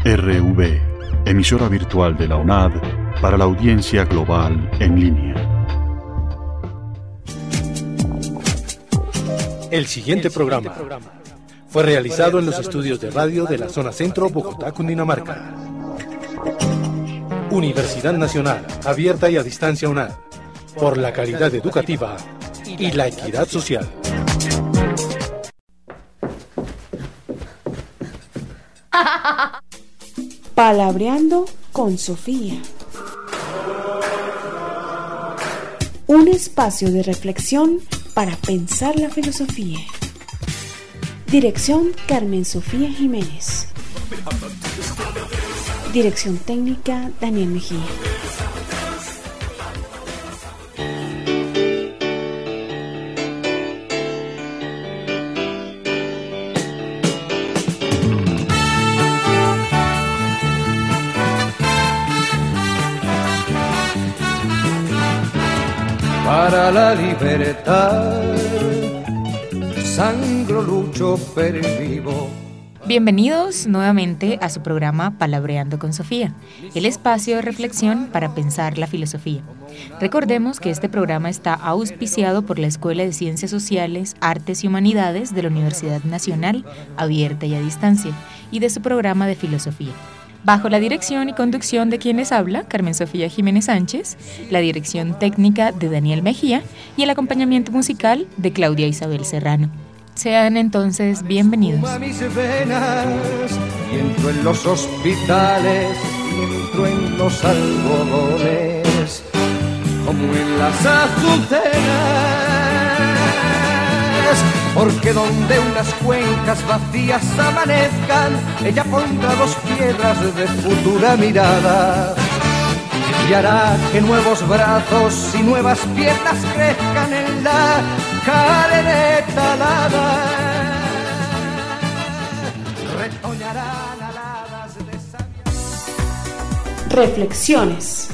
RV, emisora virtual de la UNAD para la audiencia global en línea. El siguiente programa fue realizado en los estudios de radio de la zona centro, Bogotá, Cundinamarca. Universidad Nacional, abierta y a distancia UNAD, por la calidad educativa y la equidad social. Palabreando con Sofía. Un espacio de reflexión para pensar la filosofía. Dirección Carmen Sofía Jiménez. Dirección técnica Daniel Mejía. Para la libertad, sangro, lucho, pervivo. Bienvenidos nuevamente a su programa Palabreando con Sofía, el espacio de reflexión para pensar la filosofía. Recordemos que este programa está auspiciado por la Escuela de Ciencias Sociales, Artes y Humanidades de la Universidad Nacional, abierta y a distancia, y de su programa de filosofía. Bajo la dirección y conducción de quien les habla, Carmen Sofía Jiménez Sánchez, la dirección técnica de Daniel Mejía y el acompañamiento musical de Claudia Isabel Serrano. Sean entonces bienvenidos. A mis venas, y entro en los hospitales, y entro en los algodones, como en las azucenas. Porque donde unas cuencas vacías amanezcan, ella pondrá dos piedras de futura mirada y hará que nuevos brazos y nuevas piernas crezcan en la carne talada. Retoñarán aladas de sangre. Reflexiones.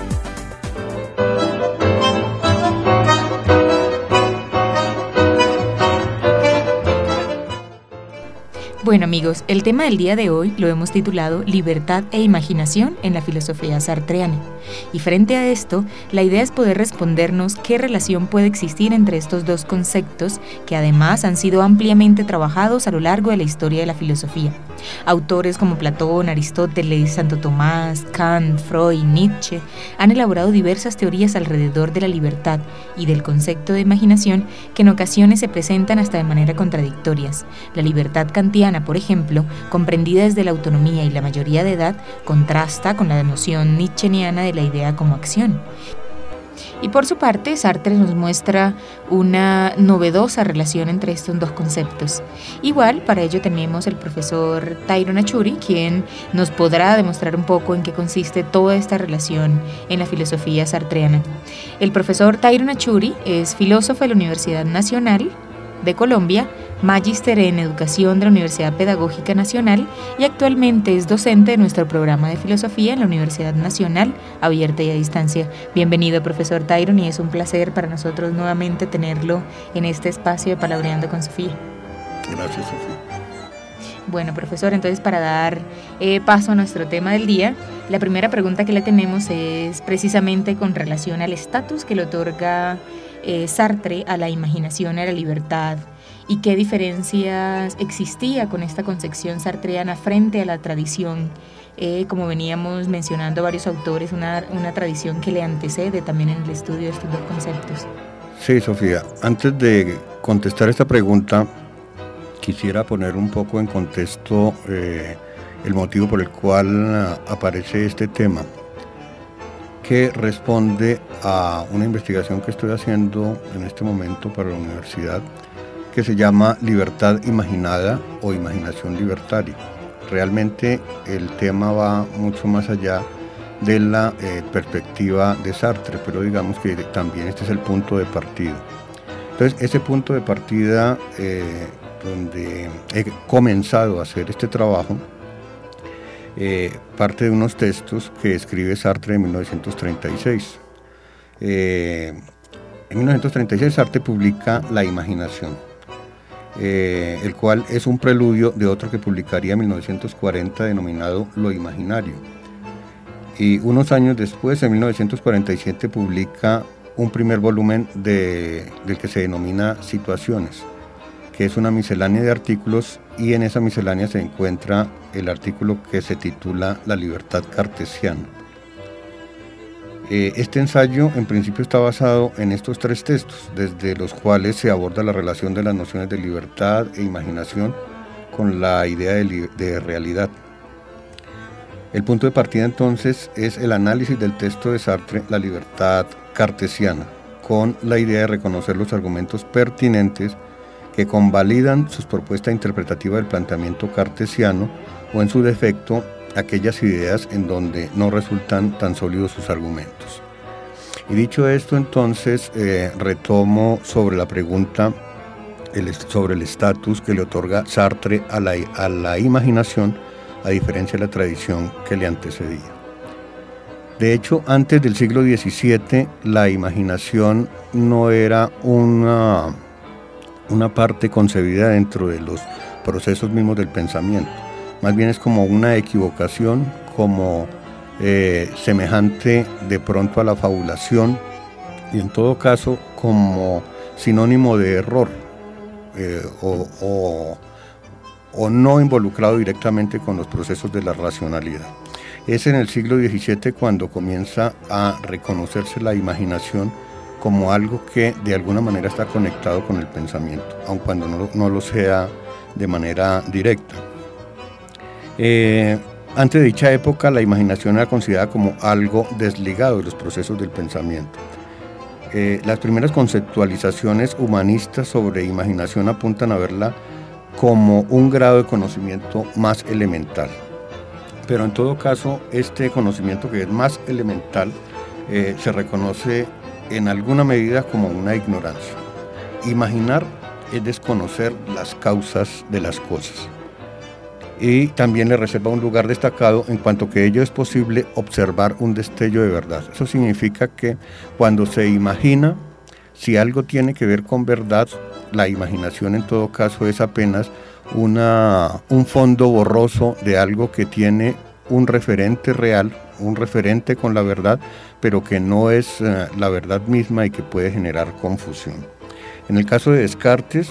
Bueno amigos, el tema del día de hoy lo hemos titulado Libertad e imaginación en la filosofía sartreana. Y frente a esto, la idea es poder respondernos qué relación puede existir entre estos dos conceptos que además han sido ampliamente trabajados a lo largo de la historia de la filosofía. Autores como Platón, Aristóteles, Santo Tomás, Kant, Freud, Nietzsche han elaborado diversas teorías alrededor de la libertad y del concepto de imaginación que en ocasiones se presentan hasta de manera contradictorias. La libertad kantiana, por ejemplo, comprendida desde la autonomía y la mayoría de edad, contrasta con la noción nietzscheana de la idea como acción. Y por su parte, Sartre nos muestra una novedosa relación entre estos dos conceptos. Igual, para ello tenemos el profesor Tyrone Archuri, quien nos podrá demostrar un poco en qué consiste toda esta relación en la filosofía sartreana. El profesor Tyrone Archuri es filósofo de la Universidad Nacional de Colombia, magíster en Educación de la Universidad Pedagógica Nacional y actualmente es docente de nuestro programa de filosofía en la Universidad Nacional, abierta y a distancia. Bienvenido, profesor Tyrone, y es un placer para nosotros nuevamente tenerlo en este espacio de Palabreando con Sofía. Gracias, Sofía. Bueno, profesor, entonces para dar paso a nuestro tema del día, la primera pregunta que le tenemos es precisamente con relación al estatus que le otorga Sartre a la imaginación y a la libertad, y qué diferencias existía con esta concepción sartreana frente a la tradición, como veníamos mencionando varios autores, una tradición que le antecede también en el estudio de estos dos conceptos. Sí, Sofía, antes de contestar esta pregunta, quisiera poner un poco en contexto el motivo por el cual aparece este tema, que responde a una investigación que estoy haciendo en este momento para la universidad, que se llama Libertad Imaginada o Imaginación Libertaria. Realmente el tema va mucho más allá de la perspectiva de Sartre, pero digamos que también este es el punto de partida. Entonces, ese punto de partida donde he comenzado a hacer este trabajo, parte de unos textos que escribe Sartre en 1936. En 1936 Sartre publica La imaginación. el cual es un preludio de otro que publicaría en 1940 denominado Lo Imaginario. Y unos años después, en 1947, publica un primer volumen del que se denomina Situaciones, que es una miscelánea de artículos, y en esa miscelánea se encuentra el artículo que se titula La libertad cartesiana. Este ensayo en principio está basado en estos tres textos, desde los cuales se aborda la relación de las nociones de libertad e imaginación con la idea de realidad. El punto de partida entonces es el análisis del texto de Sartre, La libertad cartesiana, con la idea de reconocer los argumentos pertinentes que convalidan sus propuestas interpretativas del planteamiento cartesiano, o en su defecto, aquellas ideas en donde no resultan tan sólidos sus argumentos. Y dicho esto, entonces, retomo sobre la pregunta sobre el estatus que le otorga Sartre a la imaginación, a diferencia de la tradición que le antecedía. De hecho, antes del siglo XVII, la imaginación no era una parte concebida dentro de los procesos mismos del pensamiento. Más bien es como una equivocación, como semejante de pronto a la fabulación, y en todo caso como sinónimo de error, o no involucrado directamente con los procesos de la racionalidad. Es en el siglo XVII cuando comienza a reconocerse la imaginación como algo que de alguna manera está conectado con el pensamiento, aun cuando no lo sea de manera directa. Antes de dicha época, la imaginación era considerada como algo desligado de los procesos del pensamiento. Las primeras conceptualizaciones humanistas sobre imaginación apuntan a verla como un grado de conocimiento más elemental. Pero en todo caso, este conocimiento que es más elemental se reconoce en alguna medida como una ignorancia. Imaginar es desconocer las causas de las cosas. Y también le reserva un lugar destacado en cuanto que ello es posible observar un destello de verdad. Eso significa que cuando se imagina, si algo tiene que ver con verdad, la imaginación en todo caso es apenas un fondo borroso de algo que tiene un referente real, un referente con la verdad, pero que no es la verdad misma y que puede generar confusión. En el caso de Descartes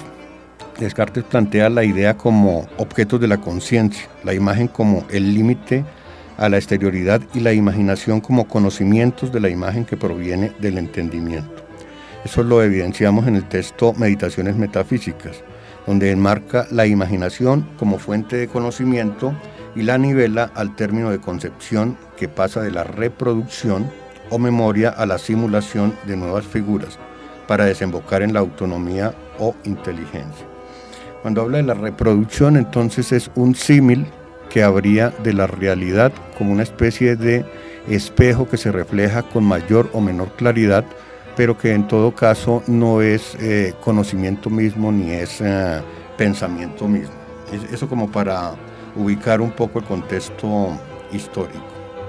plantea la idea como objetos de la conciencia, la imagen como el límite a la exterioridad y la imaginación como conocimientos de la imagen que proviene del entendimiento. Eso lo evidenciamos en el texto Meditaciones Metafísicas, donde enmarca la imaginación como fuente de conocimiento y la nivela al término de concepción que pasa de la reproducción o memoria a la simulación de nuevas figuras para desembocar en la autonomía o inteligencia. Cuando habla de la reproducción, entonces es un símil que habría de la realidad como una especie de espejo que se refleja con mayor o menor claridad, pero que en todo caso no es conocimiento mismo ni es pensamiento mismo. Eso como para ubicar un poco el contexto histórico.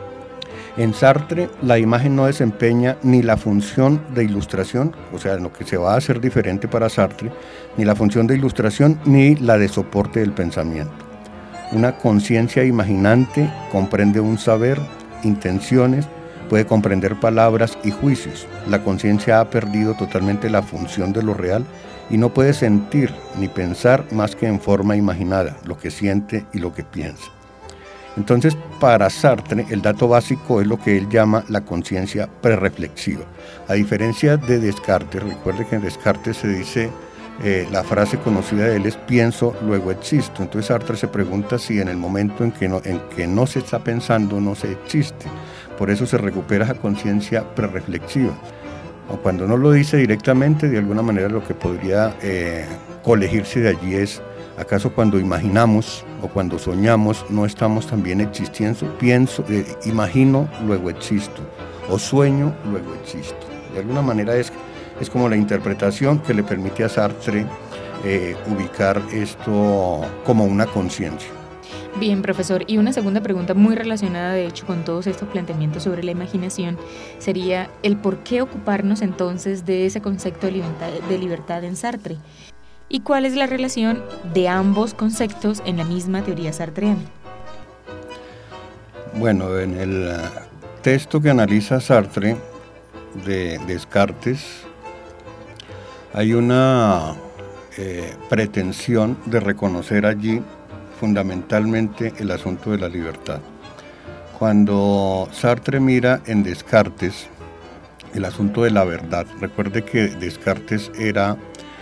En Sartre, la imagen no desempeña ni la función de ilustración, o sea, lo que se va a hacer diferente para Sartre, ni la función de ilustración ni la de soporte del pensamiento. Una conciencia imaginante comprende un saber, intenciones, puede comprender palabras y juicios. La conciencia ha perdido totalmente la función de lo real y no puede sentir ni pensar más que en forma imaginada, lo que siente y lo que piensa. Entonces, para Sartre, el dato básico es lo que él llama la conciencia prerreflexiva. A diferencia de Descartes, recuerde que en Descartes se dice, la frase conocida de él es pienso, luego existo. Entonces Sartre se pregunta si en el momento en que no se está pensando, no se existe. Por eso se recupera esa conciencia prerreflexiva. O cuando no lo dice directamente, de alguna manera lo que podría colegirse de allí es, ¿acaso cuando imaginamos o cuando soñamos no estamos también existiendo? Pienso, imagino, luego existo, o sueño, luego existo. De alguna manera es como la interpretación que le permite a Sartre ubicar esto como una conciencia. Bien, profesor, y una segunda pregunta muy relacionada de hecho con todos estos planteamientos sobre la imaginación sería el por qué ocuparnos entonces de ese concepto de libertad en Sartre. ¿Y cuál es la relación de ambos conceptos en la misma teoría sartreana? Bueno, en el texto que analiza Sartre de Descartes hay una pretensión de reconocer allí fundamentalmente el asunto de la libertad. Cuando Sartre mira en Descartes el asunto de la verdad, recuerde que Descartes era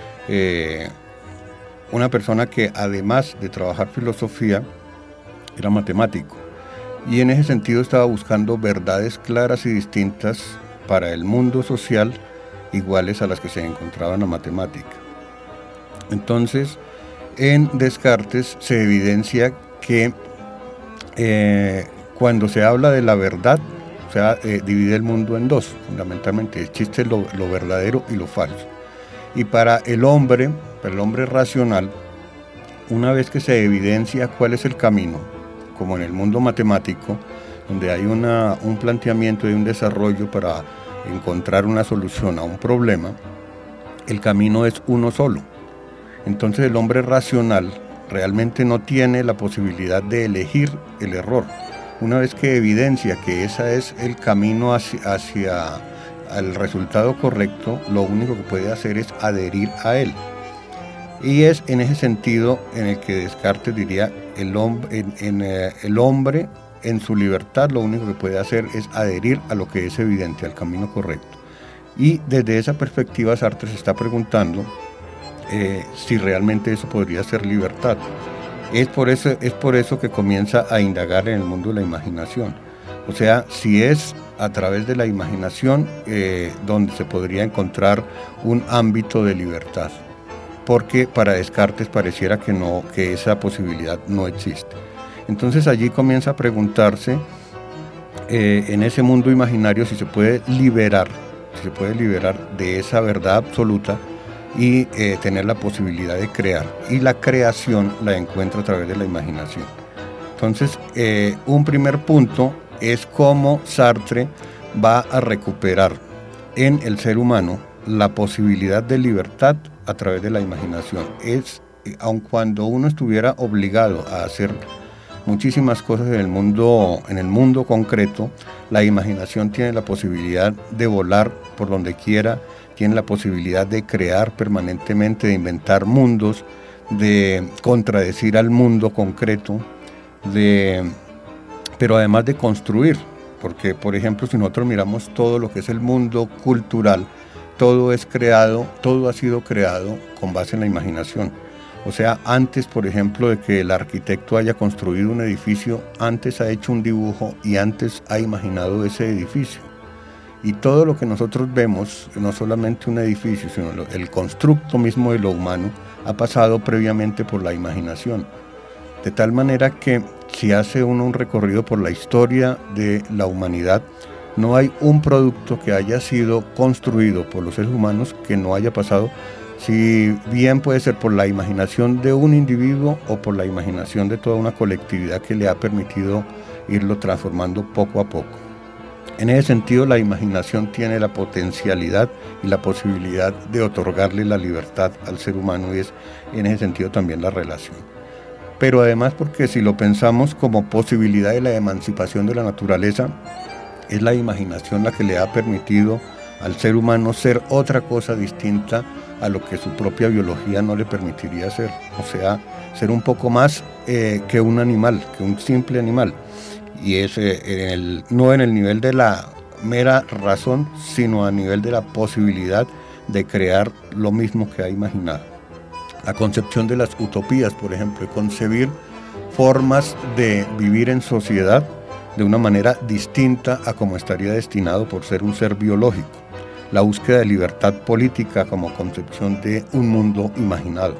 una persona que además de trabajar filosofía era matemático, y en ese sentido estaba buscando verdades claras y distintas para el mundo social, iguales a las que se encontraba en la matemática. Entonces, en Descartes se evidencia que cuando se habla de la verdad, o sea, divide el mundo en dos, fundamentalmente existe lo verdadero y lo falso. Y para el hombre racional, una vez que se evidencia cuál es el camino, como en el mundo matemático, donde hay un planteamiento y un desarrollo para encontrar una solución a un problema, el camino es uno solo. Entonces el hombre racional realmente no tiene la posibilidad de elegir el error. Una vez que evidencia que ese es el camino hacia el resultado correcto, lo único que puede hacer es adherir a él. Y es en ese sentido en el que Descartes diría, el hombre en su libertad lo único que puede hacer es adherir a lo que es evidente, al camino correcto. Y desde esa perspectiva Sartre se está preguntando si realmente eso podría ser libertad. Es por eso que comienza a indagar en el mundo de la imaginación. O sea, si es a través de la imaginación donde se podría encontrar un ámbito de libertad. Porque para Descartes pareciera que esa posibilidad no existe. Entonces allí comienza a preguntarse en ese mundo imaginario si se puede liberar de esa verdad absoluta y tener la posibilidad de crear. Y la creación la encuentra a través de la imaginación. Entonces, un primer punto es cómo Sartre va a recuperar en el ser humano la posibilidad de libertad a través de la imaginación. Aun cuando uno estuviera obligado a hacer muchísimas cosas en el mundo concreto, la imaginación tiene la posibilidad de volar por donde quiera, tiene la posibilidad de crear permanentemente, de inventar mundos, de contradecir al mundo concreto, pero además de construir, porque por ejemplo si nosotros miramos todo lo que es el mundo cultural, todo ha sido creado con base en la imaginación. O sea, antes, por ejemplo, de que el arquitecto haya construido un edificio, antes ha hecho un dibujo y antes ha imaginado ese edificio. Y todo lo que nosotros vemos, no solamente un edificio, sino el constructo mismo de lo humano, ha pasado previamente por la imaginación. De tal manera que si hace uno un recorrido por la historia de la humanidad, no hay un producto que haya sido construido por los seres humanos que no haya pasado, si bien puede ser por la imaginación de un individuo o por la imaginación de toda una colectividad que le ha permitido irlo transformando poco a poco. En ese sentido, la imaginación tiene la potencialidad y la posibilidad de otorgarle la libertad al ser humano, y es en ese sentido también la relación. Pero además, porque si lo pensamos como posibilidad de la emancipación de la naturaleza, es la imaginación la que le ha permitido al ser humano ser otra cosa distinta a lo que su propia biología no le permitiría ser. O sea, ser un poco más que un animal, que un simple animal. Y es no en el nivel de la mera razón, sino a nivel de la posibilidad de crear lo mismo que ha imaginado. La concepción de las utopías, por ejemplo, de concebir formas de vivir en sociedad de una manera distinta a como estaría destinado por ser un ser biológico. La búsqueda de libertad política como concepción de un mundo imaginado.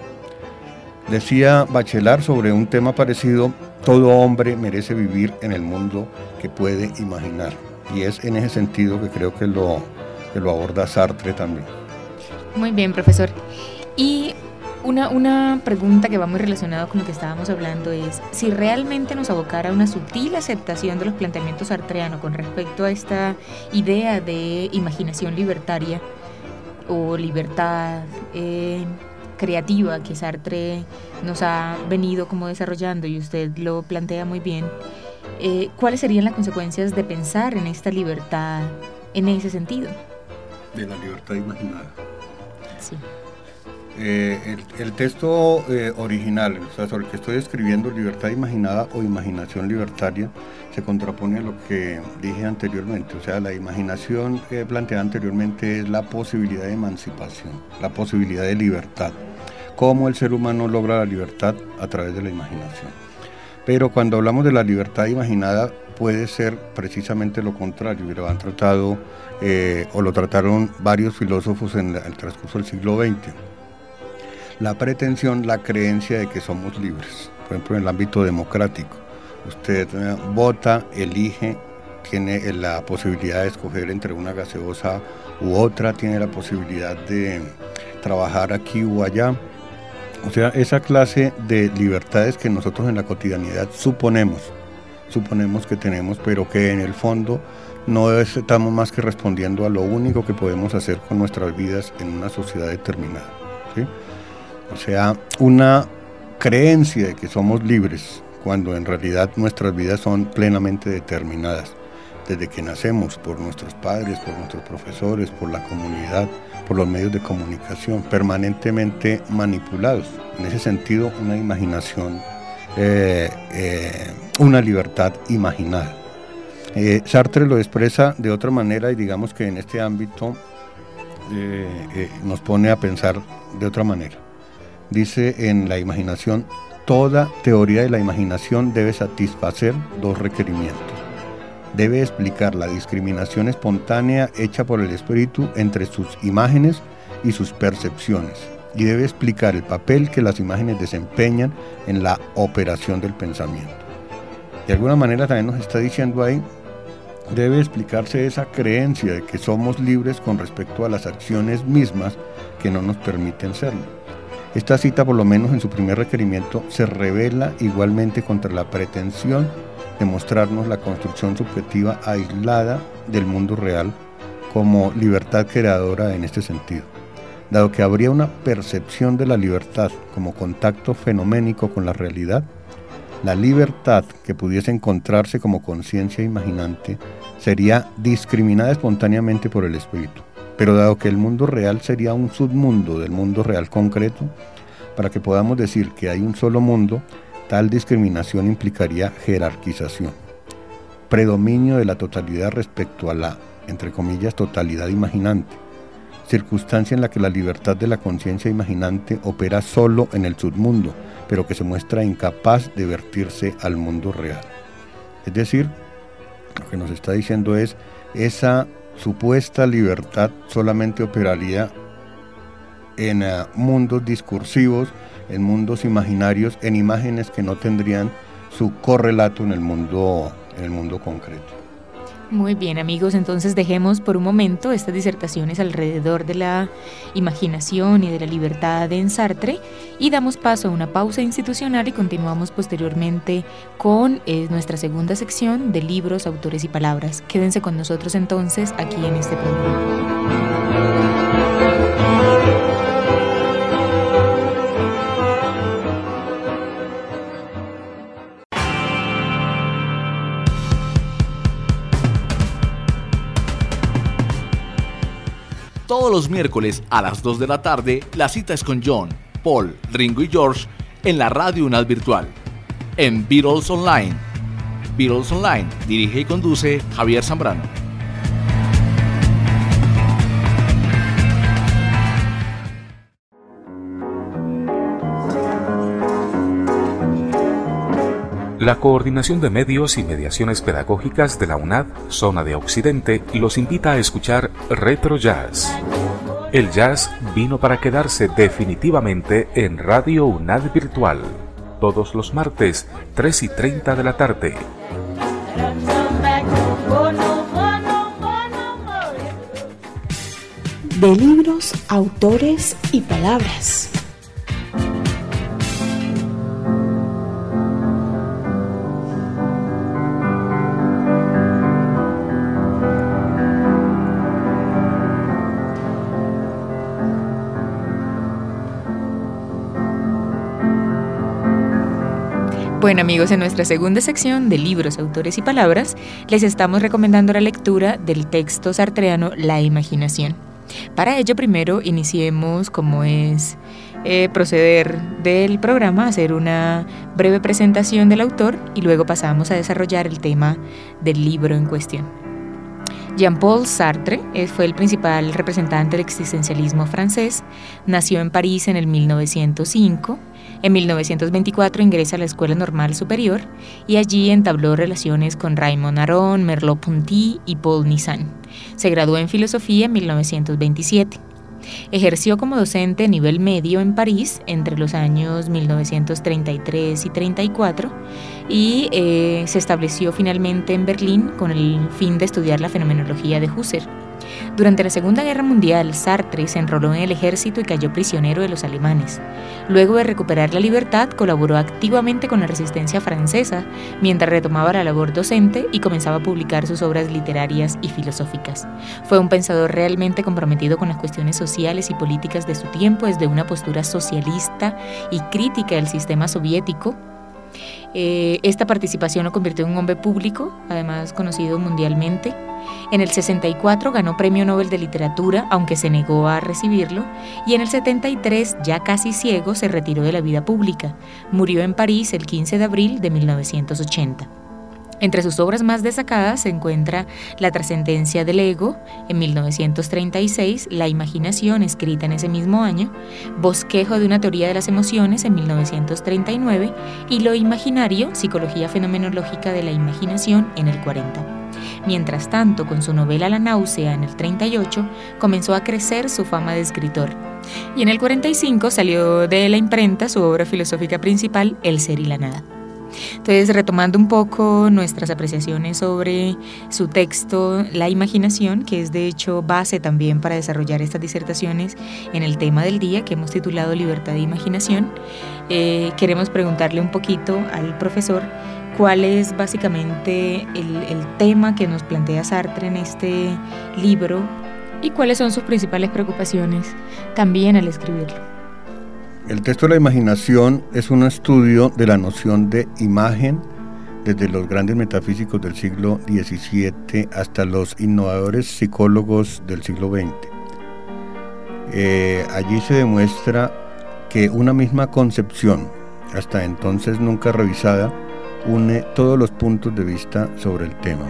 Decía Bachelard sobre un tema parecido: todo hombre merece vivir en el mundo que puede imaginar. Y es en ese sentido que creo que lo aborda Sartre también. Muy bien, profesor. Y una pregunta que va muy relacionada con lo que estábamos hablando es si realmente nos abocara a una sutil aceptación de los planteamientos sartreanos con respecto a esta idea de imaginación libertaria o libertad, creativa que Sartre nos ha venido como desarrollando, y usted lo plantea muy bien, ¿cuáles serían las consecuencias de pensar en esta libertad en ese sentido? De la libertad imaginada. Sí. El texto original, o sea, sobre el que estoy escribiendo, libertad imaginada o imaginación libertaria, se contrapone a lo que dije anteriormente. O sea, la imaginación planteada anteriormente es la posibilidad de emancipación, la posibilidad de libertad. Cómo el ser humano logra la libertad a través de la imaginación. Pero cuando hablamos de la libertad imaginada, puede ser precisamente lo contrario, y lo han tratado o lo trataron varios filósofos en el transcurso del siglo XX. La pretensión, la creencia de que somos libres, por ejemplo en el ámbito democrático. Usted vota, elige, tiene la posibilidad de escoger entre una gaseosa u otra, tiene la posibilidad de trabajar aquí o allá. O sea, esa clase de libertades que nosotros en la cotidianidad suponemos que tenemos, pero que en el fondo no estamos más que respondiendo a lo único que podemos hacer con nuestras vidas en una sociedad determinada, ¿sí? O sea, una creencia de que somos libres, cuando en realidad nuestras vidas son plenamente determinadas, desde que nacemos, por nuestros padres, por nuestros profesores, por la comunidad, por los medios de comunicación, permanentemente manipulados. En ese sentido, una imaginación, una libertad imaginada. Sartre lo expresa de otra manera, y digamos que en este ámbito nos pone a pensar de otra manera. Dice en la imaginación, toda teoría de la imaginación debe satisfacer dos requerimientos. Debe explicar la discriminación espontánea hecha por el espíritu entre sus imágenes y sus percepciones, y debe explicar el papel que las imágenes desempeñan en la operación del pensamiento. De alguna manera también nos está diciendo ahí, debe explicarse esa creencia de que somos libres con respecto a las acciones mismas que no nos permiten serlo. Esta cita, por lo menos en su primer requerimiento, se revela igualmente contra la pretensión de mostrarnos la construcción subjetiva aislada del mundo real como libertad creadora en este sentido. Dado que habría una percepción de la libertad como contacto fenoménico con la realidad, la libertad que pudiese encontrarse como conciencia imaginante sería discriminada espontáneamente por el espíritu. Pero dado que el mundo real sería un submundo del mundo real concreto, para que podamos decir que hay un solo mundo, tal discriminación implicaría jerarquización, predominio de la totalidad respecto a la, entre comillas, totalidad imaginante, circunstancia en la que la libertad de la conciencia imaginante opera solo en el submundo, pero que se muestra incapaz de vertirse al mundo real. Es decir, lo que nos está diciendo es, esa supuesta libertad solamente operaría en mundos discursivos, en mundos imaginarios, en imágenes que no tendrían su correlato en el mundo concreto. Muy bien, amigos, entonces dejemos por un momento estas disertaciones alrededor de la imaginación y de la libertad en Sartre y damos paso a una pausa institucional y continuamos posteriormente con nuestra segunda sección de libros, autores y palabras. Quédense con nosotros entonces aquí en este programa. Todos los miércoles a las 2 de la tarde, la cita es con John, Paul, Ringo y George en la Radio UNAD Virtual, en Beatles Online. Beatles Online, dirige y conduce Javier Zambrano. La Coordinación de Medios y Mediaciones Pedagógicas de la UNAD, Zona de Occidente, los invita a escuchar Retro Jazz. El jazz vino para quedarse definitivamente en Radio UNAD Virtual, todos los martes, 3:30 de la tarde. De libros, autores y palabras. Bueno amigos, en nuestra segunda sección de libros, autores y palabras, les estamos recomendando la lectura del texto sartreano La imaginación. Para ello, primero iniciemos, como es proceder del programa, hacer una breve presentación del autor y luego pasamos a desarrollar el tema del libro en cuestión. Jean-Paul Sartre fue el principal representante del existencialismo francés. Nació en París en el 1905. En 1924 ingresa a la Escuela Normal Superior y allí entabló relaciones con Raymond Aron, Merleau-Ponty y Paul Nizan. Se graduó en filosofía en 1927. Ejerció como docente a nivel medio en París entre los años 1933 y 34 y se estableció finalmente en Berlín con el fin de estudiar la fenomenología de Husserl. Durante la Segunda Guerra Mundial, Sartre se enroló en el ejército y cayó prisionero de los alemanes. Luego de recuperar la libertad, colaboró activamente con la resistencia francesa, mientras retomaba la labor docente y comenzaba a publicar sus obras literarias y filosóficas. Fue un pensador realmente comprometido con las cuestiones sociales y políticas de su tiempo desde una postura socialista y crítica del sistema soviético. Esta participación lo convirtió en un hombre público, además conocido mundialmente. En el 64 ganó Premio Nobel de Literatura, aunque se negó a recibirlo, y en el 73, ya casi ciego, se retiró de la vida pública. Murió en París el 15 de abril de 1980. Entre sus obras más destacadas se encuentra La trascendencia del ego, en 1936, La imaginación, escrita en ese mismo año, Bosquejo de una teoría de las emociones, en 1939, y Lo imaginario, psicología fenomenológica de la imaginación, en el 40. Mientras tanto, con su novela La náusea, en el 38, comenzó a crecer su fama de escritor. Y en el 45 salió de la imprenta su obra filosófica principal, El ser y la nada. Entonces, retomando un poco nuestras apreciaciones sobre su texto La imaginación, que es de hecho base también para desarrollar estas disertaciones en el tema del día que hemos titulado Libertad de imaginación, queremos preguntarle un poquito al profesor cuál es básicamente el tema que nos plantea Sartre en este libro y cuáles son sus principales preocupaciones también al escribirlo. El texto de La imaginación es un estudio de la noción de imagen desde los grandes metafísicos del siglo XVII hasta los innovadores psicólogos del siglo XX. Allí se demuestra que una misma concepción, hasta entonces nunca revisada, une todos los puntos de vista sobre el tema.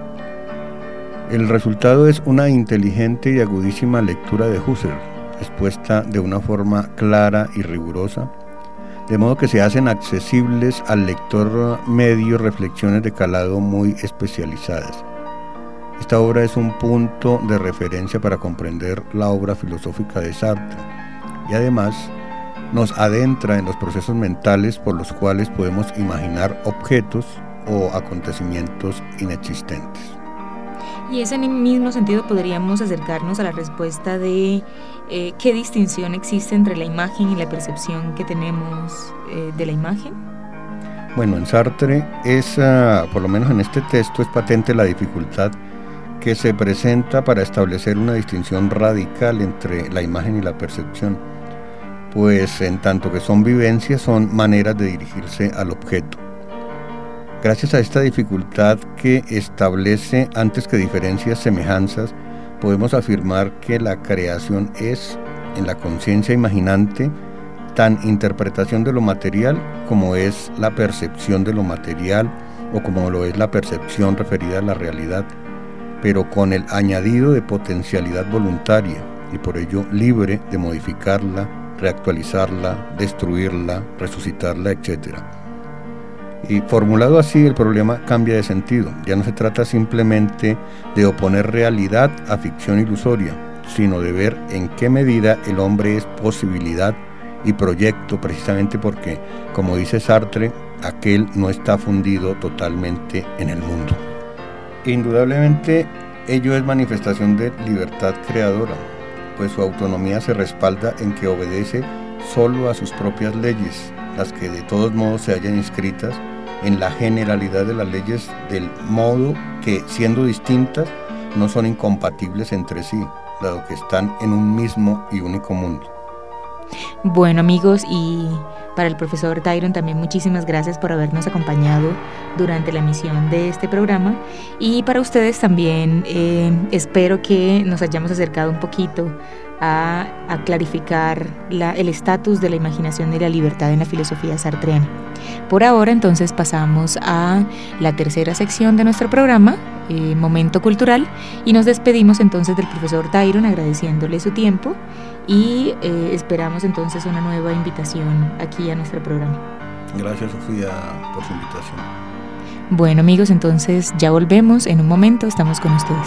El resultado es una inteligente y agudísima lectura de Husserl, expuesta de una forma clara y rigurosa, de modo que se hacen accesibles al lector medio reflexiones de calado muy especializadas. Esta obra es un punto de referencia para comprender la obra filosófica de Sartre y además nos adentra en los procesos mentales por los cuales podemos imaginar objetos o acontecimientos inexistentes. Y en el mismo sentido podríamos acercarnos a la respuesta de qué distinción existe entre la imagen y la percepción que tenemos de la imagen. Bueno, en Sartre por lo menos en este texto, es patente la dificultad que se presenta para establecer una distinción radical entre la imagen y la percepción, pues en tanto que son vivencias, son maneras de dirigirse al objeto. Gracias a esta dificultad que establece antes que diferencias semejanzas, podemos afirmar que la creación es, en la conciencia imaginante, tan interpretación de lo material como es la percepción de lo material o como lo es la percepción referida a la realidad, pero con el añadido de potencialidad voluntaria y por ello libre de modificarla, reactualizarla, destruirla, resucitarla, etc. Y formulado así, el problema cambia de sentido. Ya no se trata simplemente de oponer realidad a ficción ilusoria, sino de ver en qué medida el hombre es posibilidad y proyecto, precisamente porque, como dice Sartre, aquel no está fundido totalmente en el mundo. Indudablemente, ello es manifestación de libertad creadora, pues su autonomía se respalda en que obedece solo a sus propias leyes, las que de todos modos se hallan inscritas en la generalidad de las leyes, del modo que, siendo distintas, no son incompatibles entre sí, dado que están en un mismo y único mundo. Bueno amigos, y Para el profesor Tyron también muchísimas gracias por habernos acompañado durante la emisión de este programa, y para ustedes también espero que nos hayamos acercado un poquito a clarificar el estatus de la imaginación y la libertad en la filosofía sartreana. Por ahora entonces pasamos a la tercera sección de nuestro programa, Momento Cultural, y nos despedimos entonces del profesor Tyron agradeciéndole su tiempo y esperamos entonces una nueva invitación aquí a nuestro programa. Gracias, Sofía, por su invitación. Bueno, amigos, entonces ya volvemos en un momento, estamos con ustedes.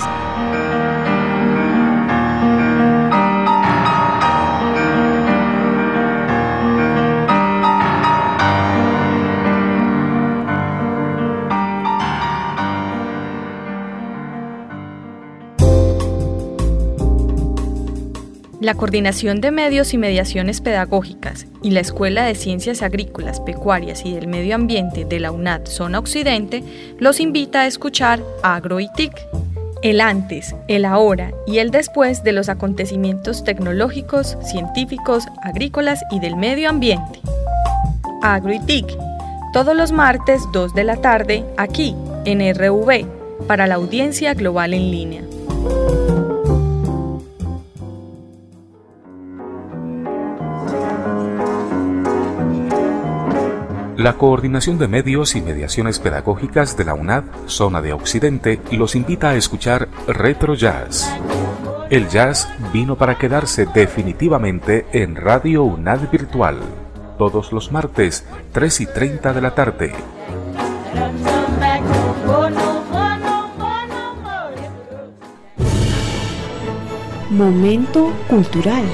La Coordinación de Medios y Mediaciones Pedagógicas y la Escuela de Ciencias Agrícolas, Pecuarias y del Medio Ambiente de la UNAD Zona Occidente los invita a escuchar Agro y TIC, el antes, el ahora y el después de los acontecimientos tecnológicos, científicos, agrícolas y del medio ambiente. Agro y TIC, todos los martes 2 de la tarde, aquí en RV, para la audiencia global en línea. La Coordinación de Medios y Mediaciones Pedagógicas de la UNAD Zona de Occidente los invita a escuchar Retro Jazz. El jazz vino para quedarse definitivamente en Radio UNAD Virtual, todos los martes, 3:30 de la tarde. Momento Cultural.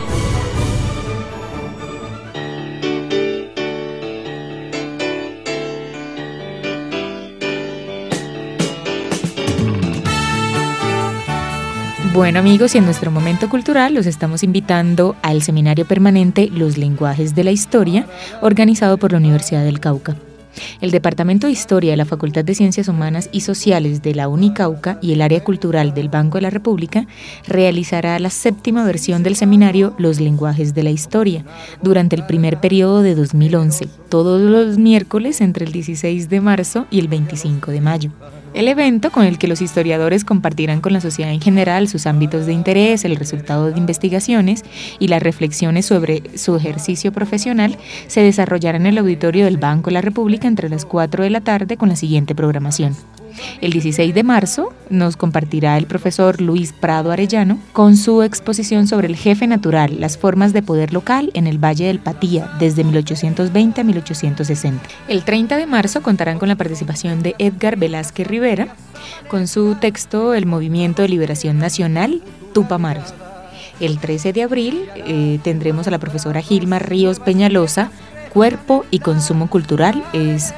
Bueno, amigos, y en nuestro momento cultural los estamos invitando al seminario permanente Los lenguajes de la historia, organizado por la Universidad del Cauca. El Departamento de Historia de la Facultad de Ciencias Humanas y Sociales de la Unicauca y el Área Cultural del Banco de la República realizará la 7ª versión del seminario Los lenguajes de la historia durante el primer periodo de 2011, todos los miércoles entre el 16 de marzo y el 25 de mayo. El evento, con el que los historiadores compartirán con la sociedad en general sus ámbitos de interés, el resultado de investigaciones y las reflexiones sobre su ejercicio profesional, se desarrollará en el auditorio del Banco de la República entre las 4 de la tarde con la siguiente programación. El 16 de marzo nos compartirá el profesor Luis Prado Arellano con su exposición sobre el jefe natural, las formas de poder local en el Valle del Patía, desde 1820 a 1860. El 30 de marzo contarán con la participación de Edgar Velázquez Rivera con su texto El Movimiento de Liberación Nacional, Tupamaros. El 13 de abril tendremos a la profesora Gilma Ríos Peñalosa, Cuerpo y Consumo Cultural, es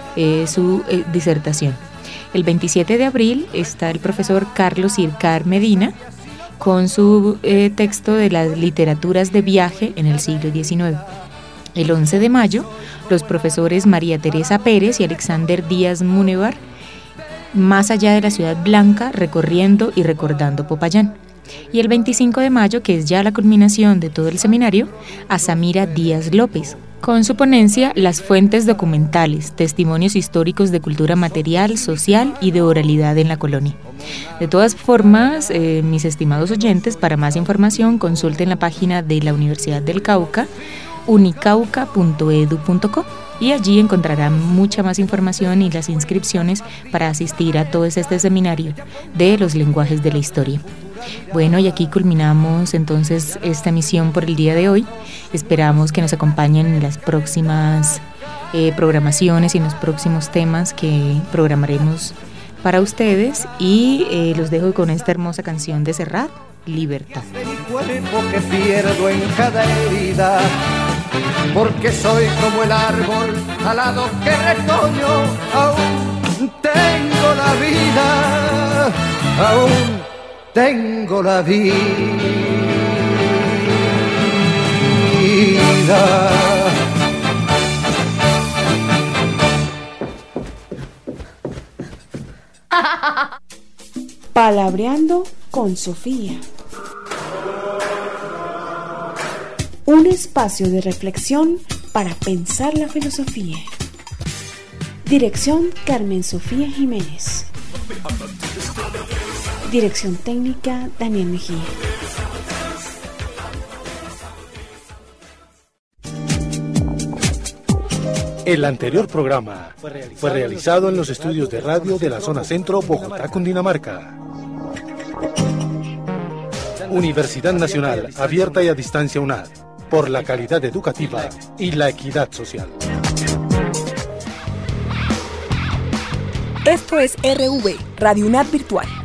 su disertación. El 27 de abril está el profesor Carlos Ircar Medina con su texto de las literaturas de viaje en el siglo XIX. El 11 de mayo, los profesores María Teresa Pérez y Alexander Díaz Munevar, Más allá de la Ciudad Blanca, recorriendo y recordando Popayán. Y el 25 de mayo, que es ya la culminación de todo el seminario, a Samira Díaz López, con su ponencia Las fuentes documentales, testimonios históricos de cultura material, social y de oralidad en la colonia. De todas formas, mis estimados oyentes, para más información consulten la página de la Universidad del Cauca, unicauca.edu.co, y allí encontrarán mucha más información y las inscripciones para asistir a todo este seminario de los lenguajes de la historia. Bueno, y aquí culminamos entonces esta emisión por el día de hoy. Esperamos que nos acompañen en las próximas programaciones y en los próximos temas que programaremos para ustedes, y los dejo con esta hermosa canción de Serrat, Libertad. De mi cuerpo que pierdo en cada herida, porque soy como el árbol alado que retoño, aún tengo la vida, aún tengo la vida. Palabreando con Sofía. Un espacio de reflexión para pensar la filosofía. Dirección Carmen Sofía Jiménez. Dirección técnica Daniel Mejía. El anterior programa fue realizado en los estudios de radio de la zona centro, Bogotá, Cundinamarca. Universidad Nacional, abierta y a distancia UNAD, por la calidad educativa y la equidad social. Esto es RV, Radio UNAD Virtual.